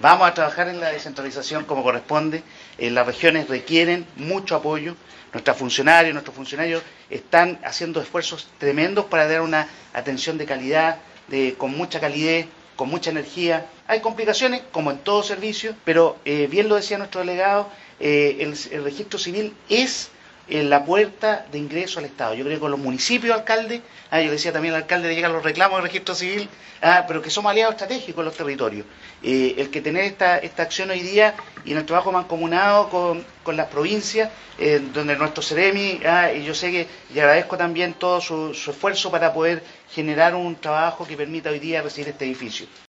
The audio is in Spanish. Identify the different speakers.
Speaker 1: Vamos a trabajar en la descentralización como corresponde. Las regiones requieren mucho apoyo. Nuestros funcionarios están haciendo esfuerzos tremendos para dar una atención de calidad, con mucha calidez, con mucha energía. Hay complicaciones, como en todo servicio, pero bien lo decía nuestro delegado, el registro civil es la puerta de ingreso al Estado. Yo creo que con los municipios, alcaldes, yo le decía también al alcalde que llegan los reclamos del registro civil, pero que somos aliados estratégicos en los territorios. El que tener esta acción hoy día y en el trabajo mancomunado con las provincias, donde nuestro Ceremi, y yo sé que y agradezco también todo su esfuerzo para poder generar un trabajo que permita hoy día recibir este edificio.